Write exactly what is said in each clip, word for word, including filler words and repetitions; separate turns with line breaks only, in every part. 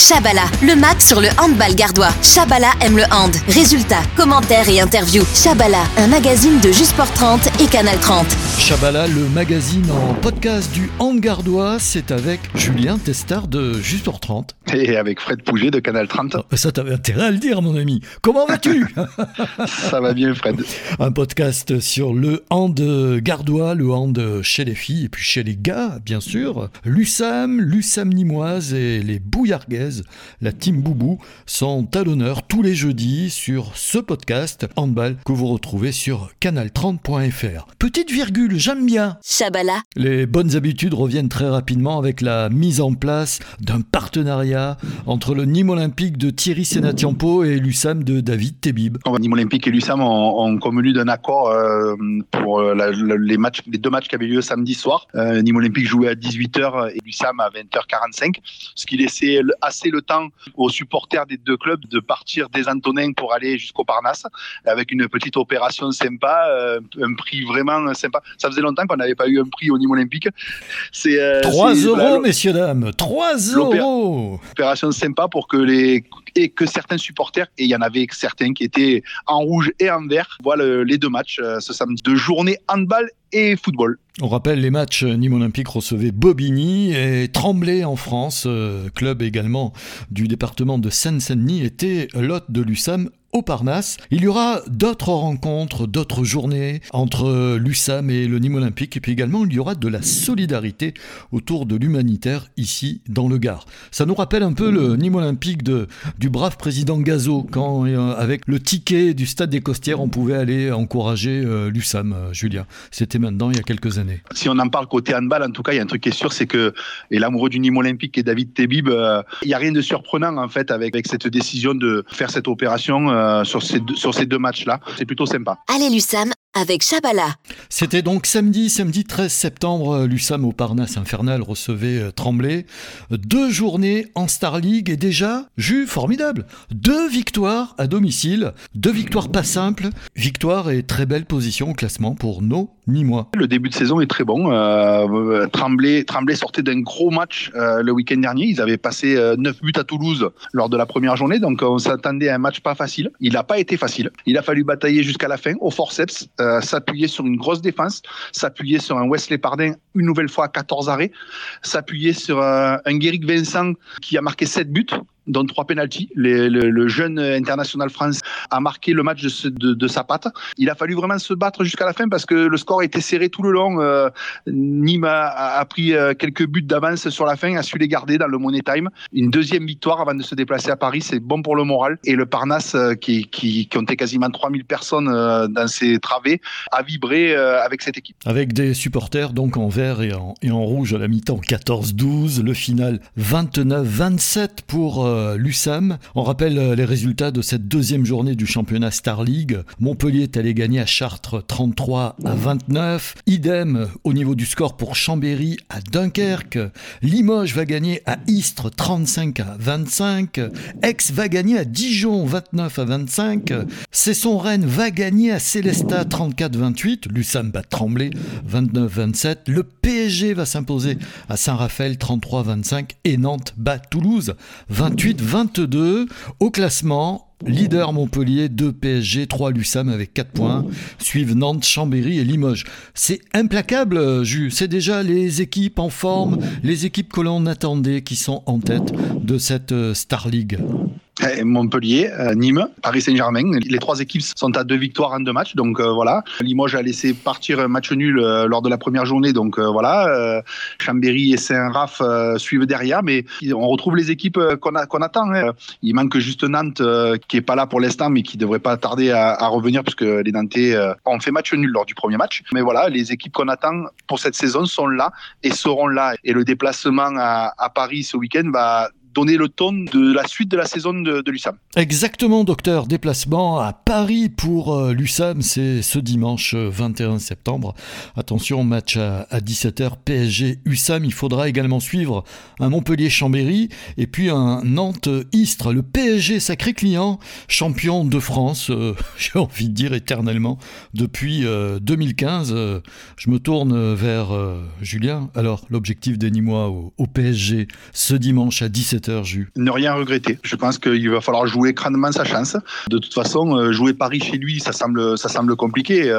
Chabala, le mag sur le handball gardois. Chabala aime le hand. Résultats, commentaires et interviews. Chabala, un magazine de Jusport trente et Canal trente.
Chabala, le magazine en podcast du hand gardois, c'est avec Julien Testard de Jusport trente.
Et avec Fred Pouget de Canal trente.
Oh, ça, t'avais intérêt à le dire, mon ami. Comment vas-tu?
Ça va bien, Fred.
Un podcast sur le hand gardois, le hand chez les filles et puis chez les gars, bien sûr. L'U S A M, l'U S A M Nîmoise et les Bouillarguaises, la team Boubou, sont à l'honneur tous les jeudis sur ce podcast handball que vous retrouvez sur canal trente point f r. Petite virgule, j'aime bien.
Chabala.
Les bonnes habitudes reviennent très rapidement avec la mise en place d'un partenariat entre le Nîmes Olympique de Thierry Sénatiampo et l'U S A M de David Tebib.
Nîmes Olympique et l'U S A M ont, ont convenu d'un accord euh, pour la, la, les, matchs, les deux matchs qui avaient lieu samedi soir. Euh, Nîmes Olympique jouait à dix-huit heures et l'U S A M à vingt heures quarante-cinq, ce qui laissait assez le temps aux supporters des deux clubs de partir des Antonins pour aller jusqu'au Parnasse avec une petite opération sympa, euh, un prix vraiment sympa. Ça faisait longtemps qu'on n'avait pas eu un prix au Nîmes Olympique.
C'est, euh, trois c'est, euros, là, messieurs, dames, trois euros.
Opération sympa pour que les et que certains supporters, et il y en avait certains qui étaient en rouge et en vert, voient le, les deux matchs euh, ce samedi de journée handball et football.
On rappelle, les matchs Nîmes Olympique recevaient Bobigny et Tremblay en France, euh, club également du département de Seine-Saint-Denis, était l'hôte de l'U S A M au Parnasse. Il y aura d'autres rencontres, d'autres journées entre l'U S A M et le Nîmes Olympique, et puis également il y aura de la solidarité autour de l'humanitaire ici dans le Gard. Ça nous rappelle un peu le Nîmes Olympique de, du brave président Gazot, quand euh, avec le ticket du stade des Costières on pouvait aller encourager euh, l'U S A M, euh, Julien. C'était maintenant il y a quelques années.
Si on en parle côté handball, en tout cas il y a un truc qui est sûr, c'est que, et l'amoureux du Nîmes Olympique est David Tebib, euh, il n'y a rien de surprenant en fait avec, avec cette décision de faire cette opération euh, sur, ces deux, sur ces deux matchs-là. C'est plutôt sympa.
Allez l'U S A M avec Chabala.
C'était donc samedi, samedi treize septembre, l'U S A M au Parnasse Infernal recevait Tremblay. Deux journées en Star League et déjà, jus formidable. Deux victoires à domicile, deux victoires pas simples, victoire et très belle position au classement pour nos Nîmois.
Le début de saison est très bon. Euh, Tremblay, Tremblay sortait d'un gros match euh, le week-end dernier. Ils avaient passé euh, neuf buts à Toulouse lors de la première journée, donc on s'attendait à un match pas facile. Il n'a pas été facile. Il a fallu batailler jusqu'à la fin au forceps. Euh, s'appuyer sur une grosse défense, s'appuyer sur un Wesley Pardin une nouvelle fois à quatorze arrêts, s'appuyer sur euh, un Guéric Vincent qui a marqué sept buts, dont trois pénaltys. Le, le, le jeune international France a marqué le match de, ce, de, de sa patte. Il a fallu vraiment se battre jusqu'à la fin parce que le score était serré tout le long. Euh, Nîmes a, a pris euh, quelques buts d'avance sur la fin, a su les garder dans le Money Time. Une deuxième victoire avant de se déplacer à Paris, c'est bon pour le moral. Et le Parnasse, euh, qui, qui, qui comptait quasiment trois mille personnes euh, dans ses travées, a vibré euh, avec cette équipe.
Avec des supporters donc en vert et en, et en rouge à la mi-temps quatorze douze, le final vingt-neuf vingt-sept pour euh, l'U S A M. On rappelle les résultats de cette deuxième journée du championnat Star League. Montpellier est allé gagner à Chartres trente-trois à vingt-neuf. Idem au niveau du score pour Chambéry à Dunkerque. Limoges va gagner à Istres trente-cinq à vingt-cinq. Aix va gagner à Dijon vingt-neuf à vingt-cinq. Cesson-Rennes va gagner à Célestat trente-quatre vingt-huit. L'U S A M bat Tremblay vingt-neuf vingt-sept. Le P S G va s'imposer à Saint-Raphaël trente-trois vingt-cinq et Nantes bat Toulouse vingt-huit vingt-deux. Au classement, leader Montpellier, deux P S G, trois l'U S A M avec quatre points. Suivent Nantes, Chambéry et Limoges. C'est implacable, Jus. C'est déjà les équipes en forme, les équipes que l'on attendait qui sont en tête de cette Star League.
Montpellier, Nîmes, Paris Saint-Germain. Les trois équipes sont à deux victoires en deux matchs. Donc euh, voilà. Limoges a laissé partir un match nul euh, lors de la première journée. Donc euh, voilà. Euh, Chambéry et Saint-Raph euh, suivent derrière. Mais on retrouve les équipes qu'on, a, qu'on attend. Hein. Il manque juste Nantes euh, qui n'est pas là pour l'instant, mais qui ne devrait pas tarder à, à revenir puisque les Nantais euh, ont fait match nul lors du premier match. Mais voilà, les équipes qu'on attend pour cette saison sont là et seront là. Et le déplacement à, à Paris ce week-end va donner le ton de la suite de la saison de, de l'U S A M.
Exactement, docteur. Déplacement à Paris pour euh, l'U S A M, c'est ce dimanche vingt et un septembre. Attention, match à, à dix-sept heures, P S G-U S A M. Il faudra également suivre un Montpellier-Chambéry et puis un Nantes-Istres. Le P S G, sacré client, champion de France, euh, j'ai envie de dire éternellement, depuis euh, deux mille quinze. Euh, je me tourne vers euh, Julien. Alors, l'objectif des Nîmois au, au P S G ce dimanche à dix-sept dix-sept heures, Jus.
Ne rien regretter. Je pense qu'il va falloir jouer crânement sa chance. De toute façon, jouer Paris chez lui, ça semble, ça semble compliqué.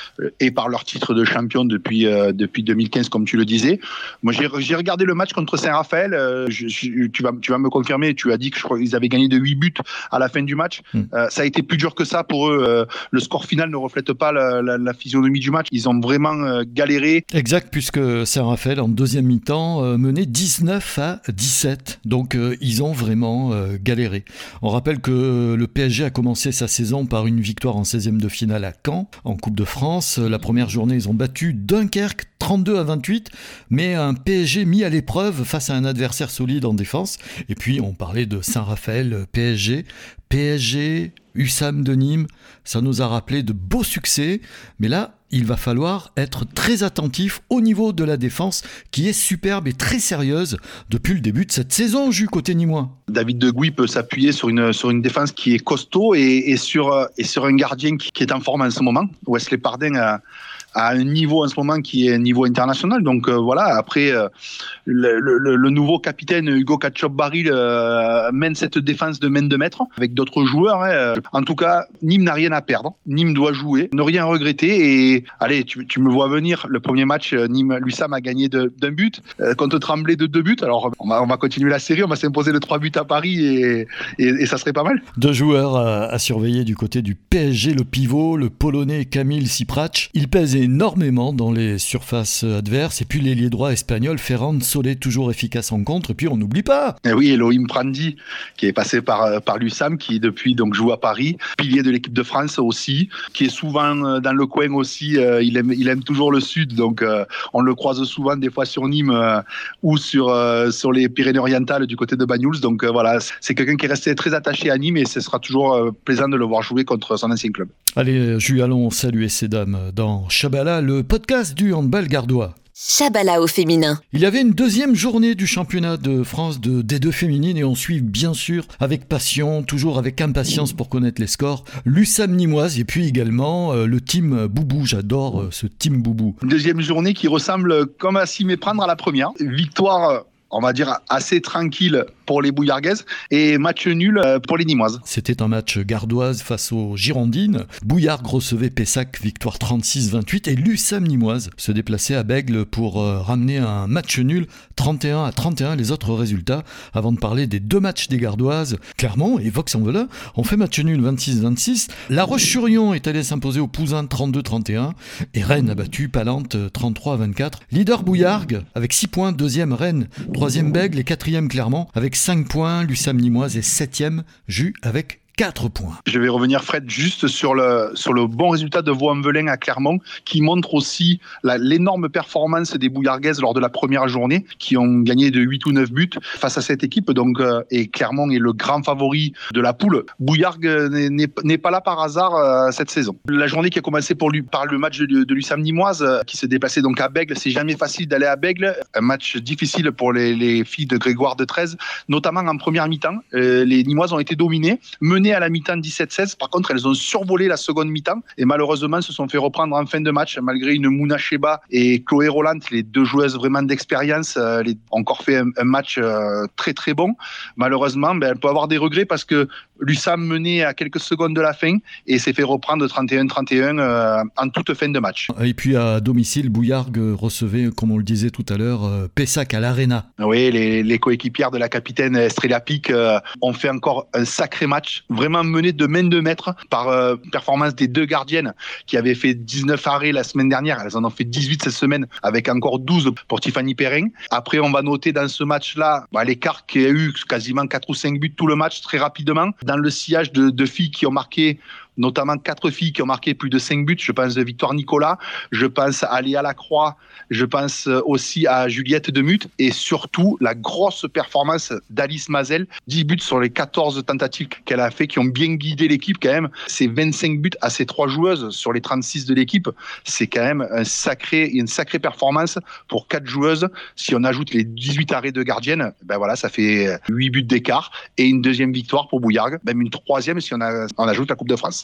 Et par leur titre de champion depuis, depuis deux mille quinze, comme tu le disais. Moi, j'ai, j'ai regardé le match contre Saint-Raphaël. Je, je, tu, vas, tu vas me confirmer, tu as dit que je crois qu'ils avaient gagné de huit buts à la fin du match. Mm. Euh, ça a été plus dur que ça pour eux. Euh, le score final ne reflète pas la, la, la physionomie du match. Ils ont vraiment euh, galéré.
Exact, puisque Saint-Raphaël, en deuxième mi-temps, euh, menait dix-neuf à dix-sept. Donc, euh, ils ont vraiment euh, galéré. On rappelle que le P S G a commencé sa saison par une victoire en seizième de finale à Caen, en Coupe de France. La première journée, ils ont battu Dunkerque trente-deux à vingt-huit, mais un P S G mis à l'épreuve face à un adversaire solide en défense. Et puis, on parlait de Saint-Raphaël, P S G. P S G, U S A M de Nîmes, ça nous a rappelé de beaux succès. Mais là, il va falloir être très attentif au niveau de la défense, qui est superbe et très sérieuse depuis le début de cette saison, Jus, côté nîmois.
David De Gouy peut s'appuyer sur une, sur une défense qui est costaud et, et, sur, et sur un gardien qui, qui est en forme en ce moment. Wesley Pardin a... à un niveau en ce moment qui est un niveau international. Donc euh, voilà, après, euh, le, le, le nouveau capitaine Hugo Katchop-Baril euh, mène cette défense de main de maître avec d'autres joueurs. Hein. En tout cas, Nîmes n'a rien à perdre. Nîmes doit jouer, ne rien regretter. Et allez, tu, tu me vois venir. Le premier match, Nîmes, l'U S A M a gagné de, d'un but, euh, contre Tremblay de deux buts. Alors on va, on va continuer la série, on va s'imposer de trois buts à Paris et, et, et ça serait pas mal.
Deux joueurs à, à surveiller du côté du P S G, le pivot, le Polonais Kamil Siprać. Il pèse énormément dans les surfaces adverses. Et puis l'ailier droit espagnol Ferran Solé, toujours efficace en contre. Et puis on n'oublie pas.
Et oui, Elohim Prandi, qui est passé par, par l'U S A M, qui depuis donc joue à Paris, pilier de l'équipe de France aussi, qui est souvent dans le coin aussi. Euh, il, aime, il aime toujours le sud, donc euh, on le croise souvent des fois sur Nîmes euh, ou sur, euh, sur les Pyrénées-Orientales du côté de Banyuls. Donc euh, voilà, c'est quelqu'un qui est resté très attaché à Nîmes et ce sera toujours euh, plaisant de le voir jouer contre son ancien club.
Allez, Jules, allons saluer ces dames dans Chabala, le podcast du handball gardois.
Chabala au féminin.
Il y avait une deuxième journée du championnat de France de D deux féminine et on suit bien sûr avec passion, toujours avec impatience pour connaître les scores, l'U S A M nîmoise et puis également euh, le team Boubou. J'adore euh, ce team Boubou.
Une deuxième journée qui ressemble comme à s'y méprendre à la première. Victoire, on va dire, assez tranquille pour les Bouillarguaises et match nul pour les Nîmoises.
C'était un match gardoise face aux Girondines. Bouillargues recevait Pessac, victoire trente-six vingt-huit, et l'U S A M nîmoise se déplaçait à Bègle pour euh, ramener un match nul trente et un à trente et un. Les autres résultats, avant de parler des deux matchs des gardoises, Clermont et Vaux-en-Velin ont fait match nul vingt-six vingt-six. La Roche-sur-Yon est allée s'imposer au Pouzin trente-deux trente et un et Rennes a battu Palante trente-trois à vingt-quatre. Leader Bouillargues avec six points, deuxième Rennes, troisième Bègle et quatrième Clermont avec cinq points. L'U S A M nîmoise est septième, Jus avec quatre points.
Je vais revenir, Fred, juste sur le, sur le bon résultat de Vaux-en-Velin à Clermont, qui montre aussi la, l'énorme performance des Bouillarguaises lors de la première journée, qui ont gagné de huit ou neuf buts face à cette équipe. Donc, euh, et Clermont est le grand favori de la poule. Bouillargues n'est, n'est, n'est pas là par hasard euh, cette saison. La journée qui a commencé pour lui, par le match de, de l'U S A M nîmoise, euh, qui s'est déplacé donc à Bègle. C'est jamais facile d'aller à Bègle. Un match difficile pour les, les filles de Grégoire de treize, notamment en première mi-temps. Euh, les Nîmoises ont été dominées, menées à la mi-temps dix-sept seize. Par contre, elles ont survolé la seconde mi-temps et malheureusement se sont fait reprendre en fin de match malgré une Mouna Cheba et Chloé Roland, les deux joueuses vraiment d'expérience, euh, les, ont encore fait un, un match euh, très très bon. Malheureusement, ben, elles peuvent avoir des regrets parce que l'U S A M menait à quelques secondes de la fin et s'est fait reprendre trente et un trente et un euh, en toute fin de match.
Et puis à domicile, Bouillargues recevait, comme on le disait tout à l'heure, euh, Pessac à l'Arena.
Oui, les, les coéquipières de la capitaine Estrella Pic euh, ont fait encore un sacré match, vraiment mené de main de maître par euh, performance des deux gardiennes qui avaient fait dix-neuf arrêts la semaine dernière. Elles en ont fait dix-huit cette semaine avec encore douze pour Tiffany Perrin. Après, on va noter dans ce match-là bah, l'écart qui a eu quasiment quatre ou cinq buts tout le match très rapidement. Dans le sillage de, de filles qui ont marqué, notamment quatre filles qui ont marqué plus de cinq buts. Je pense à Victoire Nicolas, je pense à Léa Lacroix, je pense aussi à Juliette Demuth et surtout la grosse performance d'Alice Mazel, dix buts sur les quatorze tentatives qu'elle a fait qui ont bien guidé l'équipe quand même. C'est vingt-cinq buts à ces trois joueuses sur les trente-six de l'équipe. C'est quand même un sacré, une sacrée performance pour quatre joueuses. Si on ajoute les dix-huit arrêts de gardienne, ben voilà, ça fait huit buts d'écart et une deuxième victoire pour Bouillargues, même une troisième si on, a, on ajoute la Coupe de France.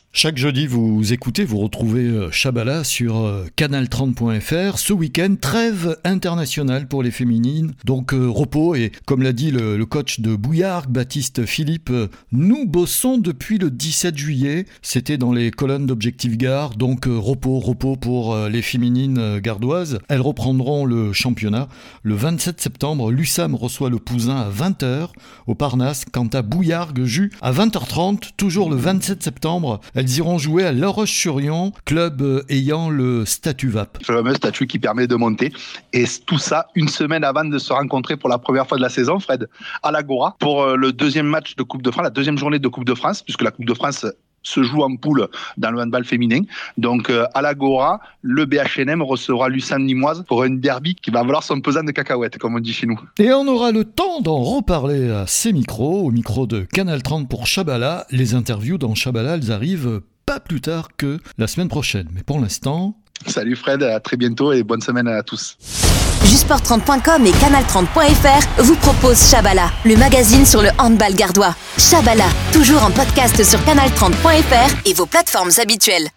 Chaque jeudi, vous écoutez, vous retrouvez Chabala sur canal trente point f r. Ce week-end, trêve internationale pour les féminines. Donc euh, repos et comme l'a dit le, le coach de Bouillargues, Baptiste Philippe, euh, nous bossons depuis le dix-sept juillet. C'était dans les colonnes d'Objectif Gard. Donc euh, repos, repos pour euh, les féminines euh, gardoises. Elles reprendront le championnat le vingt-sept septembre. L'U S A M reçoit le Pouzin à vingt heures au Parnasse. Quant à Bouillargues, Jus à vingt heures trente, toujours le vingt-sept septembre. Elles iront jouer à La Roche-sur-Yon, club ayant le statut V A P.
Le fameux statut qui permet de monter. Et tout ça une semaine avant de se rencontrer pour la première fois de la saison, Fred, à l'Agora, pour le deuxième match de Coupe de France, la deuxième journée de Coupe de France, puisque la Coupe de France se joue en poule dans le handball féminin. Donc à l'Agora, le B H N M recevra l'U S A M Limoise pour une derby qui va valoir son pesant de cacahuètes, comme on dit chez nous.
Et on aura le temps d'en reparler à ces micros, au micro de Canal trente pour Chabala. Les interviews dans Chabala, elles arrivent pas plus tard que la semaine prochaine. Mais pour l'instant...
Salut Fred, à très bientôt et bonne semaine à tous.
Jusport trente point com et canal trente point f r vous proposent Chabala, le magazine sur le handball gardois. Chabala, toujours en podcast sur canal trente point f r et vos plateformes habituelles.